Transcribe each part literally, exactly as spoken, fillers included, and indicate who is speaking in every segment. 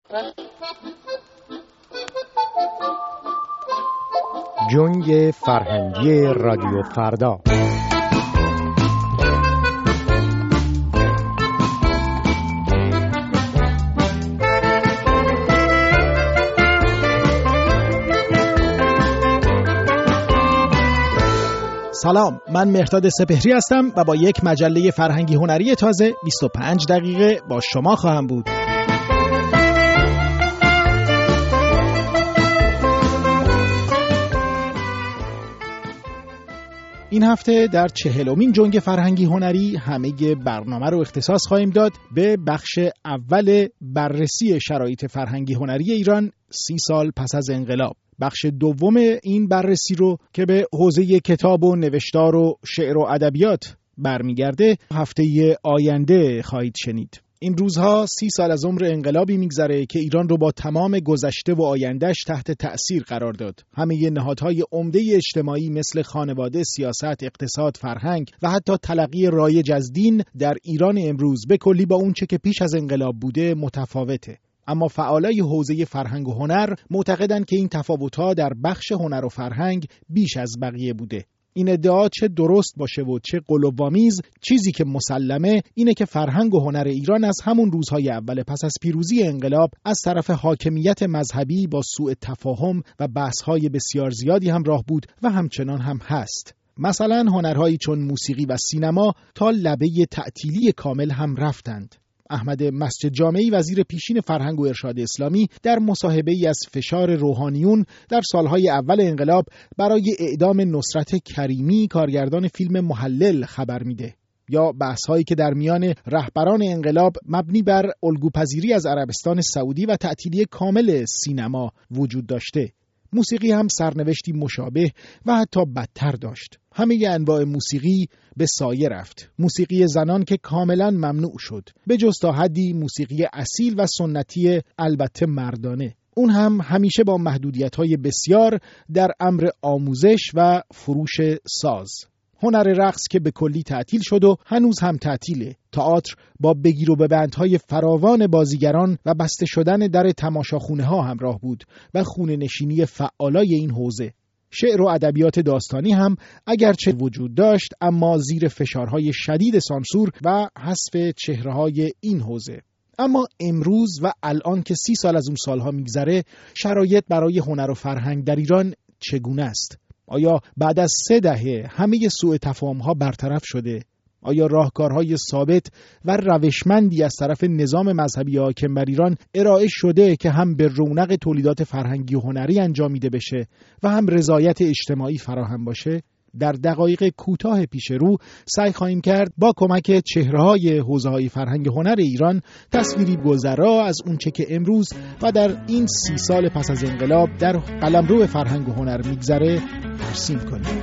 Speaker 1: جنگ فرهنگی رادیو فردا. سلام، من مهرداد سپهری هستم و با یک مجله فرهنگی هنری تازه بیست و پنج دقیقه با شما خواهم بود. این هفته در چهلمین جنگ فرهنگی هنری همه برنامه رو اختصاص خواهیم داد به بخش اول بررسی شرایط فرهنگی هنری ایران سی سال پس از انقلاب. بخش دوم این بررسی رو که به حوزه کتاب و نوشتار و شعر و ادبیات برمیگرده هفته آینده خواهید شنید. این روزها سی سال از عمر انقلابی میگذره که ایران رو با تمام گذشته و آیندهش تحت تأثیر قرار داد. همه نهادهای عمده اجتماعی مثل خانواده، سیاست، اقتصاد، فرهنگ و حتی تلقی رایج از دین در ایران امروز به کلی با اون چه که پیش از انقلاب بوده متفاوته. اما فعالای حوزه فرهنگ و هنر معتقدند که این تفاوت‌ها در بخش هنر و فرهنگ بیش از بقیه بوده. این ادعا چه درست باشه و چه قلوب‌آمیز، چیزی که مسلمه اینه که فرهنگ و هنر ایران از همون روزهای اول پس از پیروزی انقلاب از طرف حاکمیت مذهبی با سوء تفاهم و بحث‌های بسیار زیادی همراه بود و همچنان هم هست. مثلا هنرهایی چون موسیقی و سینما تا لبه تعطیلی کامل هم رفتند. احمد مسجد جامعی وزیر پیشین فرهنگ و ارشاد اسلامی در مصاحبه‌ای از فشار روحانیون در سالهای اول انقلاب برای اعدام نصرت کریمی کارگردان فیلم محلل خبر میده. یا بحث‌هایی که در میان رهبران انقلاب مبنی بر الگوپذیری از عربستان سعودی و تعطیلی کامل سینما وجود داشته. موسیقی هم سرنوشتی مشابه و حتی بدتر داشت. همه انواع موسیقی به سایه رفت. موسیقی زنان که کاملا ممنوع شد، به جز تا حدی موسیقی اصیل و سنتی البته مردانه. اون هم همیشه با محدودیت‌های بسیار در امر آموزش و فروش ساز. هنر رقص که به کلی تعطیل شد و هنوز هم تعطیله. تئاتر با بگیر و ببندهای فراوان بازیگران و بسته شدن در تماشاخونه ها همراه بود و خونه نشینی فعالای این حوزه. شعر و ادبیات داستانی هم اگرچه وجود داشت اما زیر فشارهای شدید سانسور و حذف چهره‌های این حوزه. اما امروز و الان که سی سال از اون سالها میگذره، شرایط برای هنر و فرهنگ در ایران چگونه است؟ آیا بعد از سه دهه همه سوء تفاهم‌ها برطرف شده؟ آیا راهکارهای ثابت و روشمندی از طرف نظام مذهبی حاکم بر ایران ارائه شده که هم به رونق تولیدات فرهنگی و هنری انجامیده بشه و هم رضایت اجتماعی فراهم باشه؟ در دقایق کوتاه پیش رو سعی خواهیم کرد با کمک چهره‌های حوزه‌های فرهنگ هنر ایران تصویری گذرا از اونچه که امروز و در این سی سال پس از انقلاب در قلمرو فرهنگ و هنر میگذره ترسیم کنیم.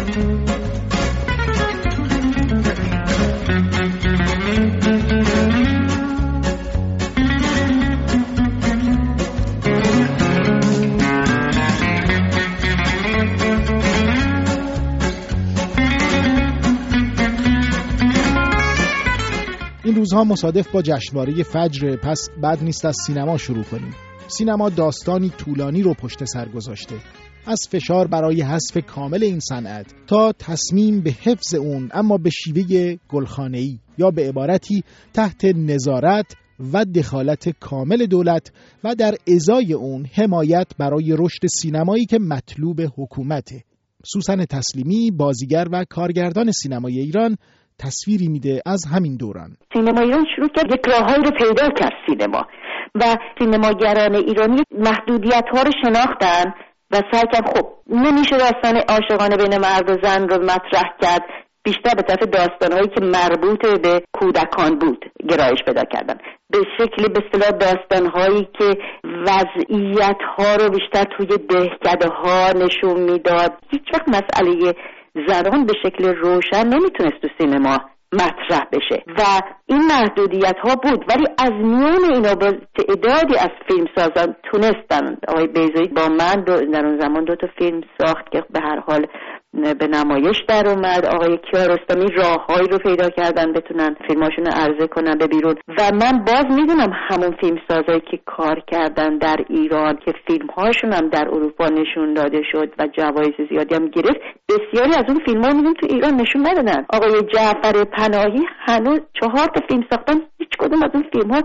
Speaker 1: این روزها مصادف با جشنواره فجر، پس بد نیست از سینما شروع کنیم. سینما داستانی طولانی رو پشت سر گذاشته. از فشار برای حذف کامل این صنعت تا تصمیم به حفظ اون اما به شیوه گلخانه‌ای یا به عبارتی تحت نظارت و دخالت کامل دولت و در ازای اون حمایت برای رشد سینمایی که مطلوب حکومته. سوسن تسلیمی، بازیگر و کارگردان سینمای ایران، تصویری میده از همین دوران.
Speaker 2: سینما ایران شروع کرد یک راههایی رو پیدا کرد سینما و سینماگران ایرانی محدودیت ها رو شناختن و سعی کردن خب نمیشه داستان عاشقانه بین مرد و زن رو مطرح کرد، بیشتر به طرف داستانهایی که مربوط به کودکان بود گرایش پیدا کردن، به شکلی به اصطلاح داستانهایی که وضعیت ها رو بیشتر توی دهکده ها نشون میداد. هیچ وقت مسئله زنان به شکل روشن نمیتونست تو سینما مطرح بشه و این محدودیت ها بود، ولی از میان اینا با تعدادی از فیلم سازان تونستن. آقای بیضایی با من دو در اون زمان دو تا فیلم ساخت که به هر حال به نمایش در اومد. آقای کیارستمی راههایی رو پیدا کردن بتونن فیلماشون رو عرضه کنن به بیرون و من باز میدونم همون فیلمسازایی که کار کردن در ایران که فیلمهاشون هم در اروپا نشون داده شد و جوایز زیادی هم گرفت، بسیاری از اون فیلم‌ها میدونم تو ایران نشون ندادن. آقای جعفر پناهی هنوز چهار تا فیلم ساختن، هیچ کدوم از اون فیلم‌ها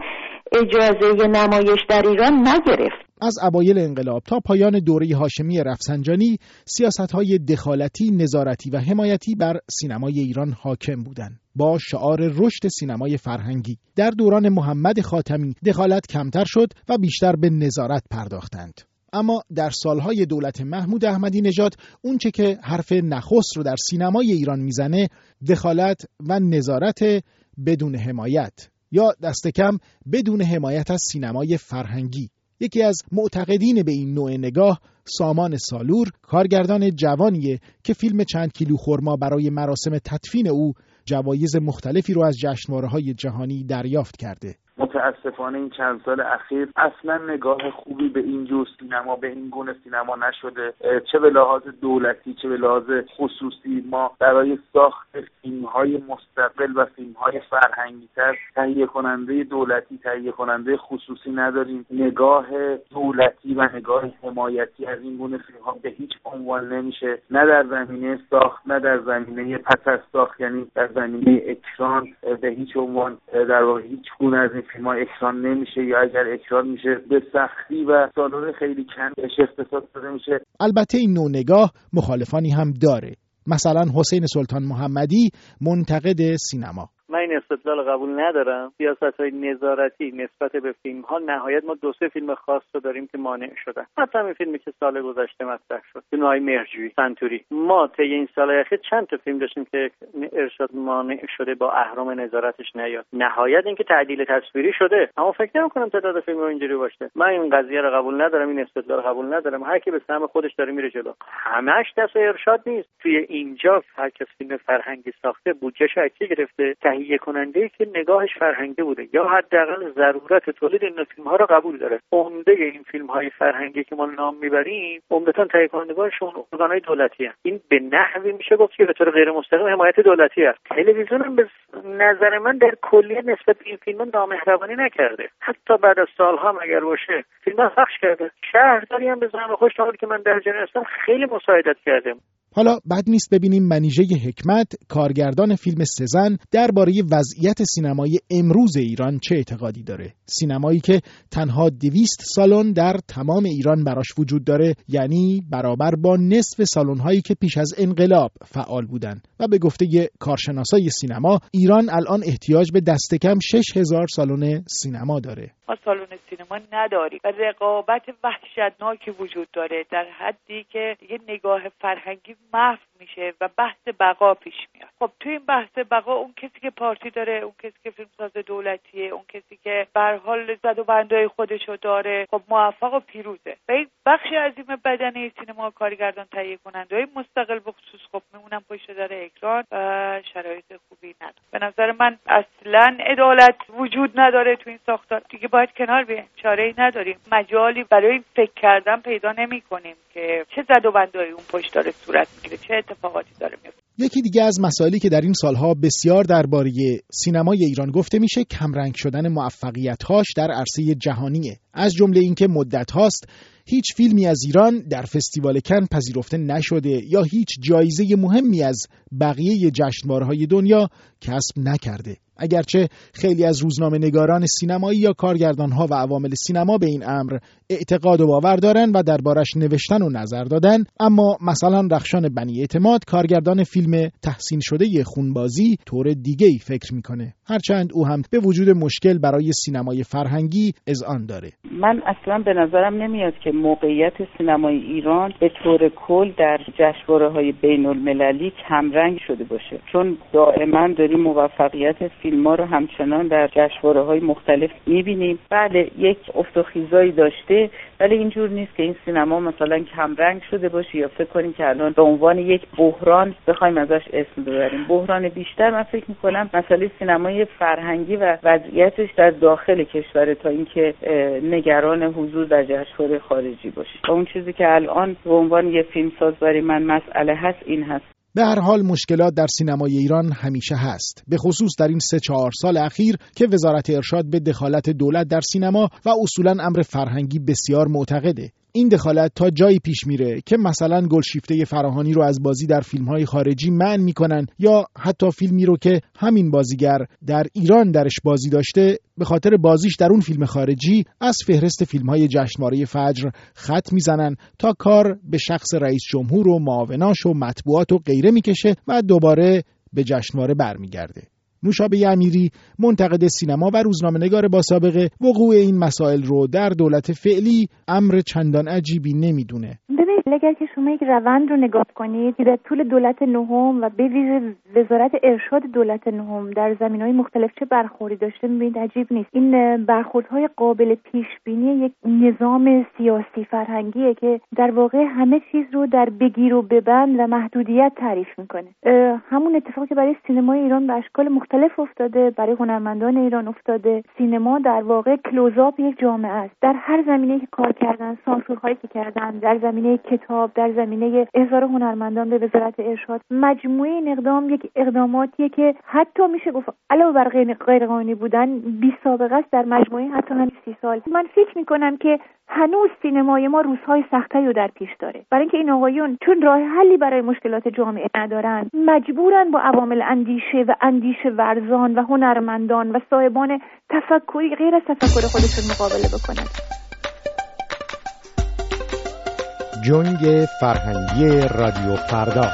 Speaker 2: اجازه نمایش در ایران نگرفت.
Speaker 1: از اوایل انقلاب تا پایان دوره هاشمی رفسنجانی سیاست‌های دخالتی، نظارتی و حمایتی بر سینمای ایران حاکم بودند. با شعار رشد سینمای فرهنگی در دوران محمد خاتمی دخالت کمتر شد و بیشتر به نظارت پرداختند. اما در سالهای دولت محمود احمدی نژاد اونچه که حرف نخست رو در سینمای ایران میزنه دخالت و نظارت بدون حمایت یا دست کم بدون حمایت از سینمای فرهنگی. یکی از معتقدین به این نوع نگاه سامان سالور، کارگردان جوانیه که فیلم چند کیلو خرما برای مراسم تدفین او جوایز مختلفی رو از جشنواره‌های جهانی دریافت کرده.
Speaker 3: متاسفانه این چند سال اخیر اصلا نگاه خوبی به این جور سینما، به این گونه سینما نشده، چه به لحاظ دولتی چه به لحاظ خصوصی. ما برای ساخت فیلم‌های مستقل و فیلم‌های فرهنگی‌تر تهیه کننده دولتی، تهیه کننده خصوصی نداریم. نگاه دولتی و نگاه حمایتی از این گونه فیلم‌ها به هیچ عنوان نمیشه، نه در زمینه ساخت نه در زمینه پس از ساخت، یعنی در زمینه اکران به هیچ عنوان در واقع هیچ گونه از این فیلم‌ها اکران نمیشه، یا اگر اکران میشه به سختی و سالن خیلی کم بهش اختصاص داده میشه.
Speaker 1: البته این نوع نگاه مخالفانی هم داره. مثلا حسین سلطان محمدی منتقد سینما:
Speaker 4: من این استدلال قبول ندارم. سیاست‌های نظارتی نسبت به فیلم‌ها، نهایت ما دو سه فیلم خاص رو داریم که مانع شدن. حتی همین فیلمی که سال گذشته مطرح شد، فیلم‌های مهرجویی، سنتوری، ما طی این سال‌های اخیر چند تا فیلم داشتیم که ارشاد مانع شده با اهرم نظارتش نیاد. نهایت اینکه تعدیل تصویری شده، اما فکر نمی‌کنم تعداد فیلم‌ها اینجوری باشه. من این قضیه رو قبول ندارم، این استدلال قبول ندارم. هر کی به سهم خودش داره میره جلو. همش دست ارشاد نیست. توی اینجا هر کس فیلم فرهنگی ساخته، بودجه‌اش اکتی گرفته، تهیه کننده که نگاهش فرهنگی بوده یا حداقل ضرورت تولید این فیلم ها رو قبول داره. عمده این فیلم های فرهنگی که ما نام میبریم عمدتاً تهیه کنندگانشون ارگان‌های دولتی هست. این به نحوی میشه گفت که به طور غیر مستقیم حمایت دولتی است. تلویزیون هم به نظر من در کلیه نسبت به این فیلم نامهربانی نکرده. حتی بعد از سالها هم اگر باشه فیلم پخش کرده. شهرداری هم به زعم خوش، تا حالی که من در جریان هستم، خیلی مساعدت کرده.
Speaker 1: حالا بد نیست ببینیم منیژه حکمت، کارگردان فیلم سزن، درباره وضعیت سینمای امروز ایران چه اعتقادی داره. سینمایی که تنها دویست سالن در تمام ایران براش وجود داره، یعنی برابر با نصف سالن‌هایی که پیش از انقلاب فعال بودن. و به گفته کارشناسای سینما، ایران الان احتیاج به دست کم شش هزار سالن سینما داره.
Speaker 5: ما سالن سینما نداریم و رقابت وحشتناکی وجود داره، در حدی که دیگه نگاه فرهنگی محو میشه و بحث بقا پیش میاد. خب تو این بحث بقا اون کسی که پارتی داره، اون کسی که فیلمساز دولتیه، اون کسی که به هر حال زد و بندای خودشو داره، خب موفق و پیروزه. و یک بخش عظیم بدنه سینما، کارگردان، تهیه کننده‌های مستقل به خصوص خب میمونن پشت در اکران و شرایط خوبی نداره. به نظر من اصلاً عدالت وجود نداره تو این ساختار. دیگه باید کنار بیایم، چاره‌ای نداریم. مجالی برای فکر کردن پیدا نمی‌کنیم که چه زد و بندای اون پشت داره صورت میگیره، چه اتفاقاتی داره میفته.
Speaker 1: یکی دیگه از مسائلی که در این سالها بسیار درباره سینمای ایران گفته میشه کمرنگ شدن موفقیت‌هاش در عرصه جهانیه. از جمله اینکه مدت هاست هیچ فیلمی از ایران در فستیوال کن پذیرفته نشده یا هیچ جایزه مهمی از بقیه جشنواره‌های دنیا کسب نکرده. اگرچه خیلی از روزنامه‌نگاران سینمایی یا کارگردان‌ها و عوامل سینما به این امر اعتقاد و باور دارن و دربارش نوشتن و نظر دادن، اما مثلا رخشان بنی اعتماد، کارگردان فیلم تحسین شده خونبازی، طور دیگه‌ای فکر میکنه، هرچند او هم به وجود مشکل برای سینمای فرهنگی اذعان داره.
Speaker 6: من اصلا به نظرم نمیاد که موقعیت سینمای ایران به طور کل در جشنواره‌های بین‌المللی کمرنگ شده باشه، چون دائما داریم موفقیت فیلم‌ها رو همچنان در جشنواره‌های مختلف می‌بینیم. بله یک افت و خیزایی داشته، ولی اینجور نیست که این سینما مثلا کمرنگ شده باشه یا فکر کنیم که الان به عنوان یک بحران بخوایم ازش اسم ببریم. بحران بیشتر من فکر می‌کنم مسئله سینمای فرهنگی و وضعیتش در داخل کشور تا اینکه نگران حضور در جشنواره خارجی باشه. و اون چیزی که الان به عنوان یک فیلمساز برای من مسئله هست این هست.
Speaker 1: به هر حال مشکلات در سینمای ایران همیشه هست، به خصوص در این سه چهار سال اخیر که وزارت ارشاد به دخالت دولت در سینما و اصولاً امر فرهنگی بسیار معتقده. این دخالت تا جایی پیش میره که مثلا گلشیفته فراهانی رو از بازی در فیلم‌های خارجی منع میکنن یا حتی فیلمی رو که همین بازیگر در ایران درش بازی داشته به خاطر بازیش در اون فیلم خارجی از فهرست فیلم‌های جشنواره فجر خط میزنن تا کار به شخص رئیس جمهور و معاوناش و مطبوعات و غیره میکشه و دوباره به جشنواره برمیگرده. نوشابه امیری، منتقد سینما و روزنامه‌نگار با سابقه، وقوع این مسائل رو در دولت فعلی امر چندان عجیبی نمیدونه.
Speaker 7: ببینید اگر که شما یک روند رو نگاه کنید که در طول دولت نهم و به ویژه وزارت ارشاد دولت نهم در زمینه‌های مختلف چه برخوردی داشته، می‌بینید عجیب نیست. این برخوردهای قابل پیش بینی یک نظام سیاسی فرهنگیه که در واقع همه چیز رو در بگیر و ببند و محدودیت تعریف می‌کنه. همون اتفاقی که برای سینمای ایران به اشکال مختلف افتاده، برای هنرمندان ایران افتاده. سینما در واقع کلوزآپ یک جامعه است. در هر زمینه‌ای که کار کردن، سانسورهایی که کردن، در زمینه کتاب، در زمینه احضار هنرمندان به وزارت ارشاد، مجموعه این اقدام یک اقداماتیه که حتی میشه گفت علاوه بر غیر قانونی بودن بی سابقه است در مجموعه حتی همین سی سال. من فکر میکنم که هنوز سینمای ما روزهای سخت‌تری رو در پیش داره، برای اینکه این آقایون چون راه حلی برای مشکلات جامعه ندارن، مجبورن با عوامل اندیشه و اندیشه ورزان و هنرمندان و صاحبان تفکری غیر از تفکر خودشون مقابله بکنن.
Speaker 8: جنگ فرهنگی رادیو فردا.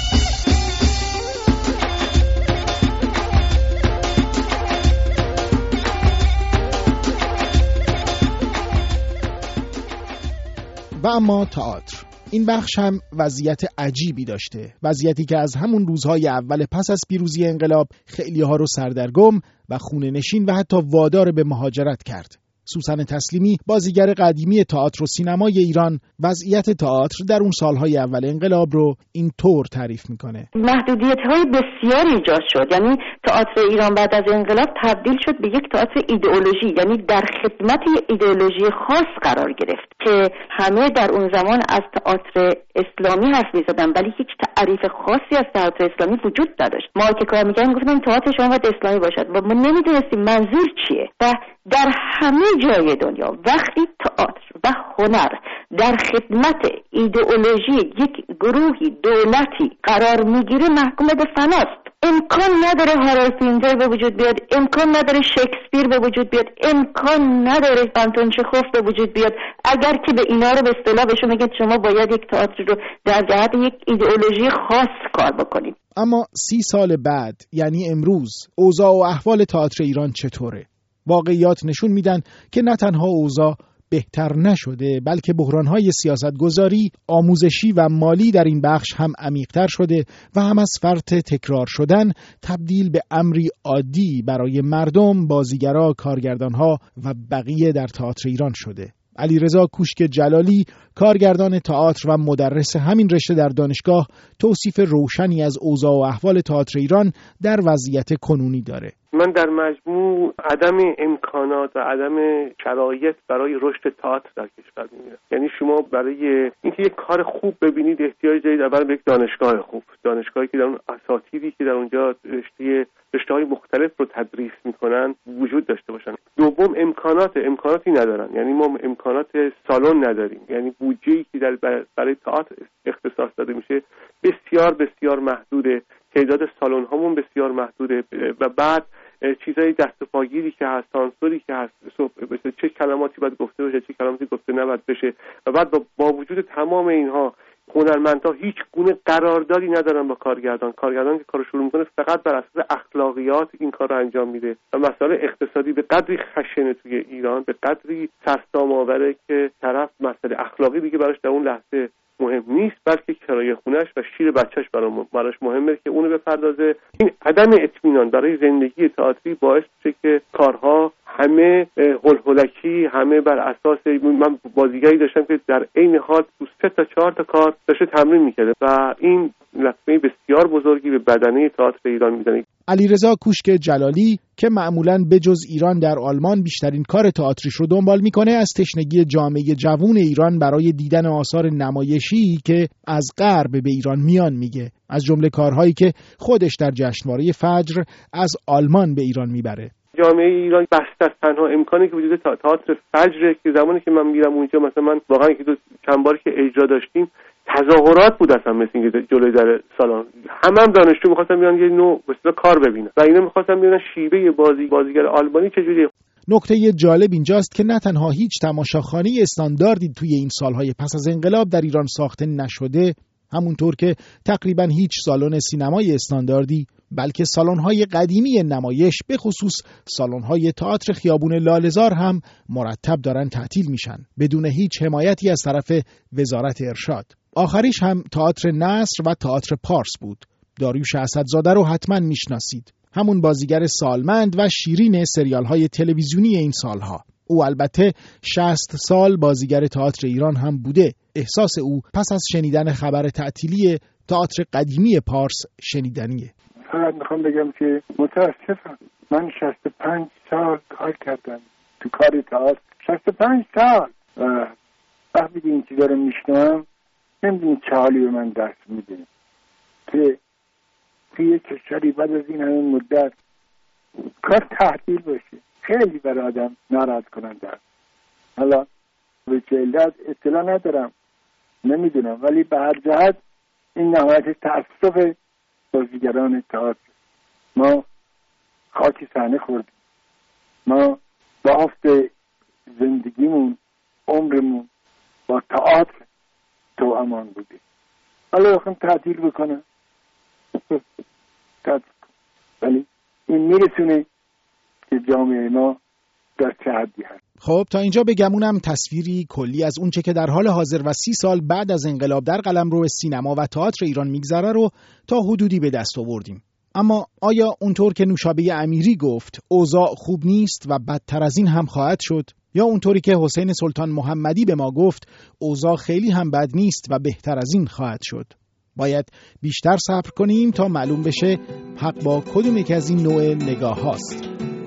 Speaker 1: و اما تئاتر، این بخش هم وضعیت عجیبی داشته، وضعیتی که از همون روزهای اول پس از پیروزی انقلاب خیلی ها رو سردرگم و خونه نشین و حتی وادار به مهاجرت کرد. سوسن تسلیمی، بازیگر قدیمی تئاتر و سینمای ایران، وضعیت تئاتر در اون سالهای اول انقلاب رو این طور تعریف میکنه.
Speaker 2: محدودیت‌های بسیاری ایجاد شد، یعنی تئاتر ایران بعد از انقلاب تبدیل شد به یک تئاتر ایدئولوژی، یعنی در خدمت ایدئولوژی خاص قرار گرفت که همه در اون زمان از تئاتر اسلامی حرف می‌زدن، ولی هیچ تعریف خاصی از تئاتر اسلامی وجود نداشت. ما که کار می‌کردیم گفتیم تئاتر شما باید اسلامی باشد و ما نمی‌دونستیم منظور چیه. و در همه جای دنیا وقتی تئاتر و هنر در خدمت ایدئولوژی یک گروهی دولتی قرار میگیره محکوم به فناست. امکان نداره هارولد پینتر به وجود بیاد، امکان نداره شکسپیر به وجود بیاد، امکان نداره آنتون چخوف به وجود بیاد اگر که به اینا رو به اصطلاح بهشون بگید شما باید یک تئاتر رو در جهت یک ایدئولوژی خاص کار بکنید.
Speaker 1: اما سی سال بعد، یعنی امروز، اوضاع و احوال تئاتر ایران چطوره؟ واقعیات نشون میدن که نه تنها اوضاع بهتر نشده، بلکه بحران‌های سیاستگذاری، آموزشی و مالی در این بخش هم عمیق‌تر شده و هم از فرط تکرار شدن تبدیل به امری عادی برای مردم، بازیگرا، کارگردان‌ها و بقیه در تئاتر ایران شده. علیرضا کوشک جلالی، کارگردان تئاتر و مدرس همین رشته در دانشگاه، توصیف روشنی از اوضاع و احوال تئاتر ایران در وضعیت کنونی داره.
Speaker 9: من در مجموع عدم امکانات و عدم شرایط برای رشد تئاتر در کشور می‌بینم. یعنی شما برای اینکه یک کار خوب ببینید احتیاج دارید اول به یک دانشگاه خوب، دانشگاهی که در اون اساتیدی که در اونجا رشته رشته‌های مختلف رو تدریس می‌کنن وجود داشته باشن. دوم امکانات امکاناتی ندارن، یعنی ما امکانات سالن نداریم، یعنی بودجه‌ای که در برای تئاتر اختصاص داده میشه بسیار بسیار محدوده، تعداد سالن هامون بسیار محدوده و بعد چیزای دست و پاگیری که هست، سانسوری که هست، چه کلماتی باید گفته بشه، چه کلماتی گفته نباید بشه و بعد با, با وجود تمام اینها هنرمندها هیچ گونه قراردادی ندارن با کارگردان. کارگردان که کارو شروع میکنه فقط بر اساس اخلاقیات این کار رو انجام میده و مسائل اقتصادی به قدری خشنه توی ایران، به قدری سرسام آوره که طرف مسئله اخلاقی دیگه براش در اون لحظه مهم نیست، بلکه کرایه خونه‌اش و شیر بچه‌ش براش مهمه که اونو بپردازه. این عدم اطمینان برای زندگی تئاتری باعث میشه که کارها همه هولهولکی، همه بر اساس، من بازیگری داشتم که در عین حال تو سه تا چهار تا کار داشته تمرین می‌کرد و این لطمه بسیار بزرگی به بدنه تئاتر ایران میزنه.
Speaker 1: علیرضا کوشک جلالی که معمولاً بجز ایران در آلمان بیشترین کار تئاتریش رو دنبال میکنه، از تشنگی جامعه جوون ایران برای دیدن آثار نمایشی که از غرب به ایران میان میگه، از جمله کارهایی که خودش در جشنواره فجر از آلمان به ایران میبره.
Speaker 9: جامعه ایران بسته است. تنها امکانی که وجود تئاتر فجر که زمانی که من میرم اونجا، مثلا من واقعا که دو چند بار که اجرا داشتیم تظاهرات بود اصلا، مثل اینکه جلوی در سالن همه هم دانشجو می‌خواستن بیان یه نوع مثلا کار ببینن و اینا می‌خواستن ببینن شیوه بازی بازیگر آلمانی چجوریه.
Speaker 1: نکته جالب اینجاست که نه تنها هیچ تماشاخانه استانداردی توی این سالهای پس از انقلاب در ایران ساخته نشده، همونطور که تقریباً هیچ سالن سینمای استانداردی، بلکه سالن‌های قدیمی نمایش به خصوص سالن‌های تئاتر خیابون لاله‌زار هم مرتب دارن تعطیل میشن بدون هیچ حمایتی از طرف وزارت ارشاد. آخریش هم تئاتر نصر و تئاتر پارس بود. داریوش اسدزاده رو حتما میشناسید، همون بازیگر سالمند و شیرین سریال‌های تلویزیونی این سالها. او البته شصت سال بازیگر تئاتر ایران هم بوده. احساس او پس از شنیدن خبر تعطیلی تئاتر قدیمی پارس شنیدنیه.
Speaker 10: فقط میخوام بگم که متاسفم، من شصت و پنج سال کار کردم تو کار تئاتر، شصت و پنج سال، و وقتی این چیزا رو میشنوم نمیدونی چه حالی به من دست میده که توی یک کشوری بعد از این همین مدت کار تعطیل باشه. خیلی برای آدم ناراحت کننده است. حالا به چه علت اطلاع ندارم، نمیدونم، ولی به هر جهت این نهایت تأسف بازیگران تئاتر. ما خاکی صحنه خوردیم، ما بافت زندگیمون، عمرمون با تئاتر تو امان بودیم. حالا بخوام تعطیل بکنم تعطیل کنم، ولی این میرسونه که جامعه ما در چه حدی هست.
Speaker 1: خب تا اینجا بگمونم تصویری کلی از اونچه که در حال حاضر و سی سال بعد از انقلاب در قلمرو سینما و تئاتر ایران میگذره رو تا حدودی به دست آوردیم. اما آیا اونطور که نوشابه امیری گفت اوضاع خوب نیست و بدتر از این هم خواهد شد؟ یا اونطوری که حسین سلطان محمدی به ما گفت اوضاع خیلی هم بد نیست و بهتر از این خواهد شد؟ باید بیشتر صبر کنیم تا معلوم بشه حق با کدوم یک از این نوع نگاه هاست.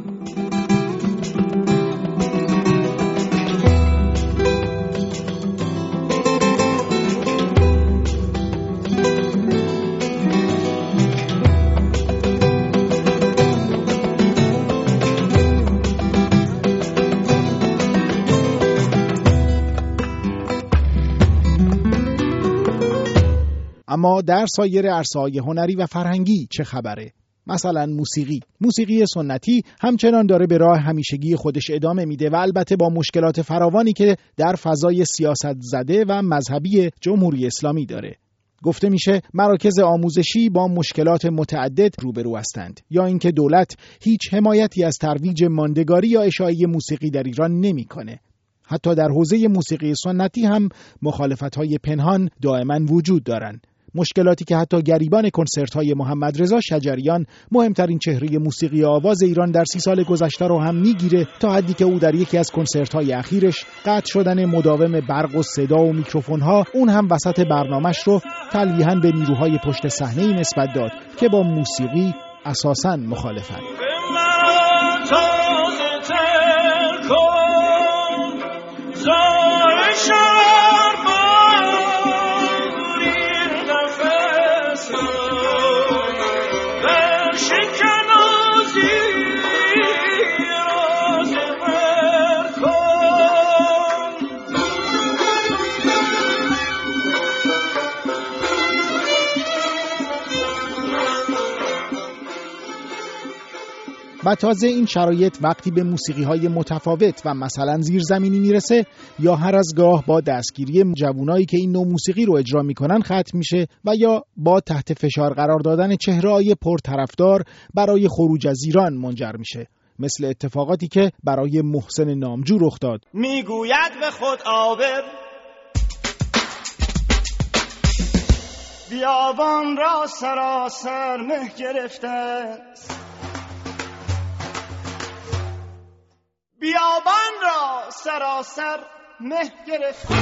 Speaker 1: اما در سایر عرصه‌های هنری و فرهنگی چه خبره؟ مثلا موسیقی. موسیقی سنتی همچنان داره به راه همیشگی خودش ادامه میده و البته با مشکلات فراوانی که در فضای سیاست زده و مذهبی جمهوری اسلامی داره. گفته میشه مراکز آموزشی با مشکلات متعدد روبرو هستند، یا اینکه دولت هیچ حمایتی از ترویج ماندگاری یا اشاعه موسیقی در ایران نمیکنه. حتی در حوزه موسیقی سنتی هم مخالفت‌های پنهان دائما وجود دارند. مشکلاتی که حتی گریبان کنسرت‌های محمد رضا شجریان، مهمترین چهره موسیقی آواز ایران در سی سال گذشته رو هم میگیره، تا حدی که او در یکی از کنسرت‌های اخیرش قطع شدن مداوم برق و صدا و میکروفون‌ها، اون هم وسط برنامه‌اش رو تلویحاً به نیروهای پشت صحنه‌ای نسبت داد که با موسیقی اساساً مخالفند. و تازه این شرایط وقتی به موسیقی‌های متفاوت و مثلا زیرزمینی میرسه، یا هر از گاه با دستگیری جوانایی که این نوع موسیقی رو اجرا میکنن ختم میشه، و یا با تحت فشار قرار دادن چهره‌های پرطرفدار برای خروج از ایران منجر میشه، مثل اتفاقاتی که برای محسن نامجو رخ داد.
Speaker 11: میگوید به خود آبر بیابان را سراسر مه گرفته است، بیابان را سراسر مه گرفته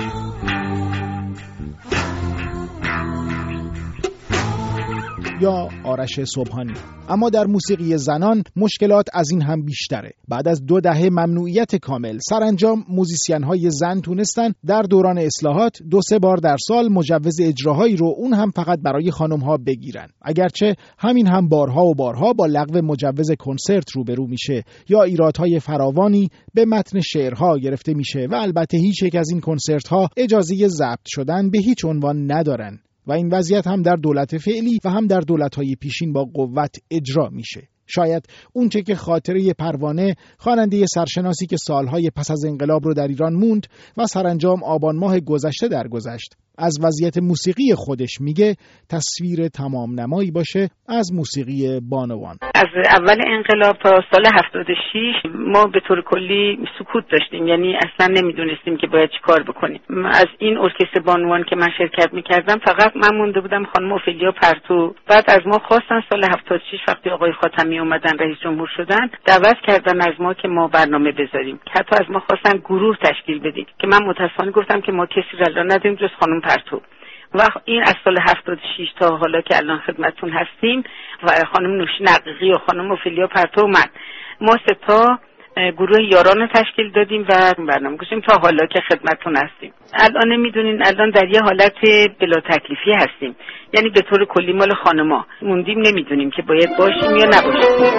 Speaker 1: یا آرش صبحانی. اما در موسیقی زنان مشکلات از این هم بیشتره. بعد از دو دهه ممنوعیت کامل، سرانجام موزیسین‌های زن تونستن در دوران اصلاحات دو سه بار در سال مجوز اجراهایی رو اون هم فقط برای خانم‌ها بگیرن. اگرچه همین هم بارها و بارها با لغو مجوز کنسرت روبرو میشه یا ایرادهای فراوانی به متن شعرها گرفته میشه و البته هیچ یک از این کنسرت‌ها اجازه ضبط شدن به هیچ عنوان ندارن. و این وضعیت هم در دولت فعلی و هم در دولت‌های پیشین با قوت اجرا میشه. شاید اونچه که خاطره پروانه، خواننده سرشناسی که سالهای پس از انقلاب رو در ایران موند و سرانجام آبان ماه گذشته درگذشت، از وضعیت موسیقی خودش میگه تصویر تمام نمایی باشه از موسیقی بانوان.
Speaker 6: از اول انقلاب تا سال هفتاد و شش ما به طور کلی سکوت داشتیم، یعنی اصلا نمیدونستیم که باید چی کار بکنیم. از این ارکستر بانوان که من شرکت میکردم فقط من مونده بودم خانم اوفیلیا پرتو. بعد از ما خواستن سال هفتاد و شش وقتی آقای خاتمی اومدن رئیس جمهور شدن، دعوت کردن از ما که ما برنامه بذاریم. حتی از ما خواستن گروه تشکیل بدیم که من متاسفانه گفتم که ما کسی را نداریم جز خانم پرتو. و این از سال هفتاد و شش تا حالا که الان خدمتتون هستیم و خانم نوشین عقیقی و خانم اوفیلیا پرتو من ما سه تا گروه یاران رو تشکیل دادیم و برنامه گذاشتیم تا حالا که خدمتتون هستیم. الان میدونین الان در یه حالت بلا تکلیفی هستیم، یعنی به طور کلی مال خانما موندیم، نمیدونیم که باید باشیم یا نباشیم.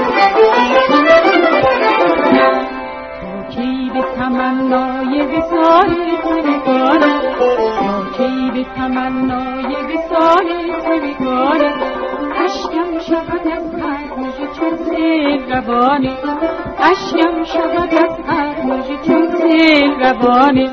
Speaker 12: کی به تمنای وصال تو بگارم، کی به تمنای وصال تو بگارم، اشکم شود از هر موجه چون سیل روانه، اشکم شود از هر موجه چون سیل روانه.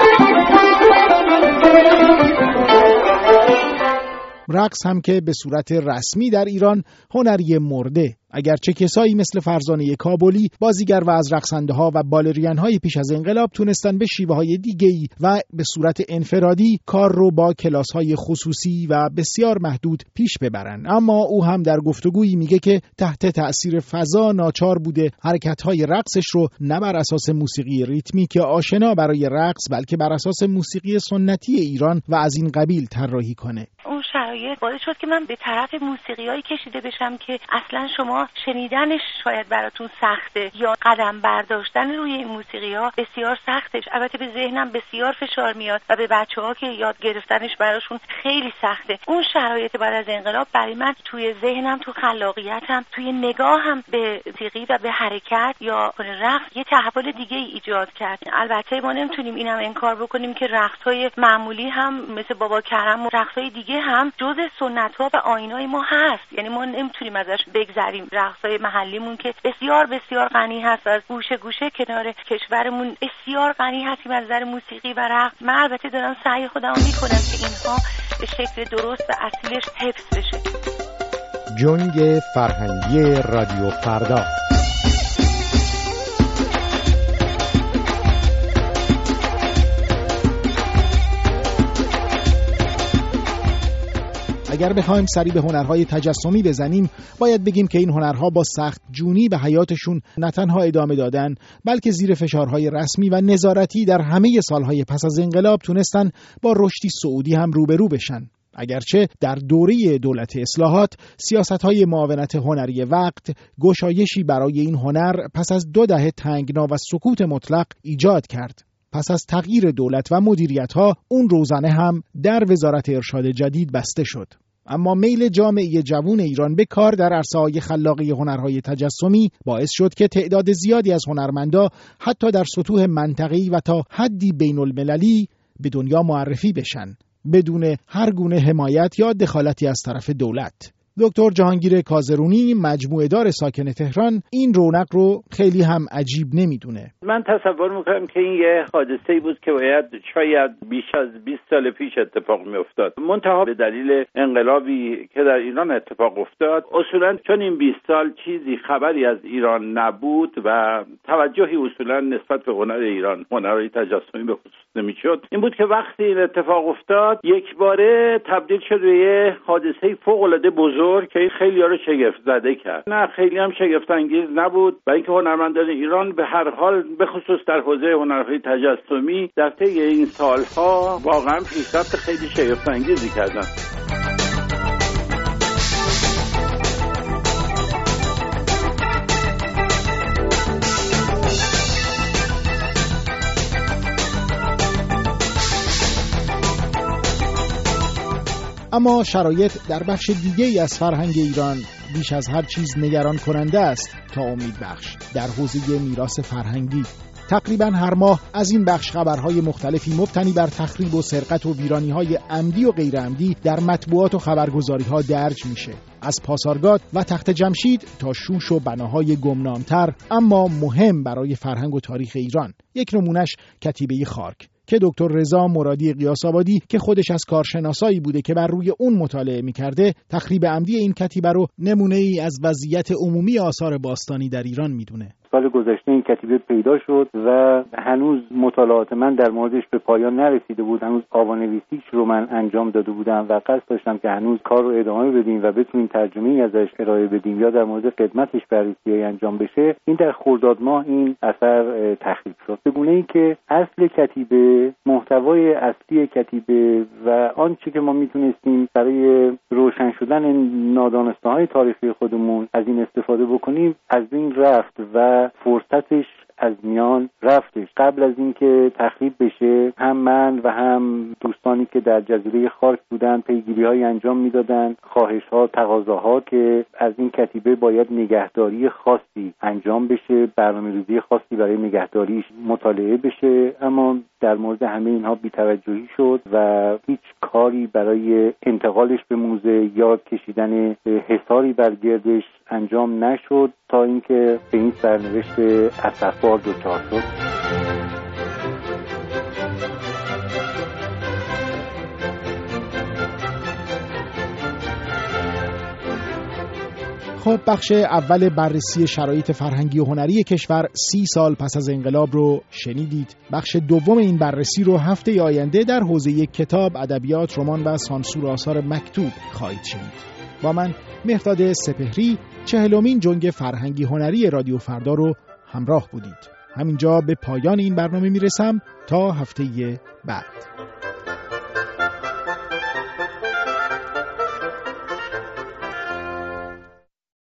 Speaker 1: رقص هم که به صورت رسمی در ایران هنری مرده، اگرچه کسایی مثل فرزانه کابلی، بازیگر و از رقصنده ها و بالرین های پیش از انقلاب تونستن به شیوه های دیگه‌ای و به صورت انفرادی کار رو با کلاس های خصوصی و بسیار محدود پیش ببرن. اما او هم در گفتگویی میگه که تحت تأثیر فضا ناچار بوده حرکت های رقصش رو نه بر اساس موسیقی ریتمیک آشنا برای رقص، بلکه بر اساس موسیقی سنتی ایران و از این قبیل طراحی کنه.
Speaker 13: اون شرایط باعث شد که من به طرف موسیقیایی کشیده بشم که اصلا شما شنیدنش شاید براتون سخته یا قدم برداشتن روی این موسیقی‌ها بسیار سخته. البته به ذهنم بسیار فشار میاد و به بچه‌ها که یاد گرفتنش براشون خیلی سخته. اون شرایط بعد از انقلاب برای من توی ذهنم، تو خلاقیتم، توی نگاهم به موسیقی و به حرکت یا رقص یه تحول دیگه ای ایجاد کرد. البته ما نمیتونیم اینم انکار بکنیم که رقص‌های معمولی هم مثل بابا کرم و رقص‌های دیگه هم جزء سنت‌ها و آیین‌های ما هست، یعنی ما نمیتونیم ازش بگذریم. رقص‌های محلیمون که بسیار بسیار غنی هست، از گوشه گوشه کنار کشورمون بسیار غنی هستیم از نظر موسیقی و رقص. من البته دارم سعی خودم میکنم که اینها به شکل درست و اصیلش حفظ بشه.
Speaker 8: جنگ فرهنگی رادیو فردا.
Speaker 1: اگر بخوایم سری به هنرهای تجسمی بزنیم، باید بگیم که این هنرها با سخت جونی به حیاتشون نه تنها ادامه دادن، بلکه زیر فشارهای رسمی و نظارتی در همه سالهای پس از انقلاب تونستن با رشدی صعودی هم روبرو بشن. اگرچه در دوره دولت اصلاحات سیاست‌های معاونت هنری وقت گشایشی برای این هنر پس از دو دهه تنگنا و سکوت مطلق ایجاد کرد. پس از تغییر دولت و مدیریت‌ها اون روزنه هم در وزارت ارشاد جدید بسته شد. اما میل جامعه جوان ایران به کار در عرصه‌های خلاقی هنرهای تجسمی باعث شد که تعداد زیادی از هنرمندا حتی در سطوح منطقه‌ای و تا حدی بین‌المللی به دنیا معرفی بشن بدون هر گونه حمایت یا دخالتی از طرف دولت. دکتر جهانگیر کازرونی مجموعه دار ساکن تهران این رونق رو خیلی هم عجیب نمیدونه.
Speaker 14: من تصور میکنم که این یه حادثه‌ای بود که باید شاید بیش از بیست سال پیش اتفاق میافتاد. منتها به دلیل انقلابی که در ایران اتفاق افتاد، اصولا چون این بیست سال چیزی خبری از ایران نبود و توجهی اصولا نسبت به هنر ایران، هنرهای تجسمی به خصوص نمیشد، این بود که وقتی این اتفاق افتاد یک باره تبدیل شد به یه حادثه فوق‌العاده بزرگ که خیلی‌ها رو شگفت زده کرد. نه خیلی هم شگفت انگیز نبود، برای اینکه هنرمندان ایران به هر حال به خصوص در حوزه هنرهای تجسمی در طی این سالها واقعا پیشرفت خیلی شگفت انگیزی کردن.
Speaker 1: اما شرایط در بخش دیگه ای از فرهنگ ایران بیش از هر چیز نگران کننده است تا امید بخش. در حوزه میراث فرهنگی تقریبا هر ماه از این بخش خبرهای مختلفی مبتنی بر تخریب و سرقت و ویرانی‌های عمدی و غیر عمدی در مطبوعات و خبرگزاری‌ها درج میشه. از پاسارگاد و تخت جمشید تا شوش و بناهای گمنامتر اما مهم برای فرهنگ و تاریخ ایران. یک نمونش کتیبه خارک که دکتر رضا مرادی قیاس‌آبادی که خودش از کارشناسایی بوده که بر روی اون مطالعه می‌کرده، تخریب عمدی این کتیبه رو نمونه‌ای از وضعیت عمومی آثار باستانی در ایران میدونه.
Speaker 15: سال گذشته این کتیبه پیدا شد و هنوز مطالعات من در موردش به پایان نرسیده بود. هنوز آوانویسیش رو من انجام داده بودم و قصد داشتم که هنوز کار رو ادامه بدیم و بتونیم ترجمه‌ای ازش ارائه بدیم یا در مورد خدمتش بررسی انجام بشه. این در خرداد ماه این اثر تخریب شد. به گونه‌ای که اصل کتیبه، محتوای اصلی کتیبه و آنچه که ما میتونستیم برای روشن شدن نادانسته‌های تاریخی خودمون از این استفاده بکنیم از بین رفت و فرصتش از میان رفتش. قبل از اینکه تخریب بشه هم من و هم دوستانی که در جزیره خارک بودن پیگیری‌های انجام میدادن، خواهش‌ها، تقاضاها که از این کتیبه باید نگهداری خاصی انجام بشه، برنامه‌ریزی خاصی برای نگهداریش مطالعه بشه، اما در مورد همه اینها بی‌توجهی شد و هیچ کاری برای انتقالش به موزه یا کشیدن حصاری بر گردش انجام نشد تا اینکه به این سرنوشت اسفبار دچار شد.
Speaker 1: خب بخش اول بررسی شرایط فرهنگی و هنری کشور سی سال پس از انقلاب رو شنیدید. بخش دوم این بررسی رو هفته آینده در حوزه کتاب، ادبیات، رمان و سانسور آثار مکتوب خواهید شنید. با من مهرداد سپهری، چهلمین جنگ فرهنگی هنری رادیو فردا رو همراه بودید. همینجا به پایان این برنامه میرسم تا هفته بعد.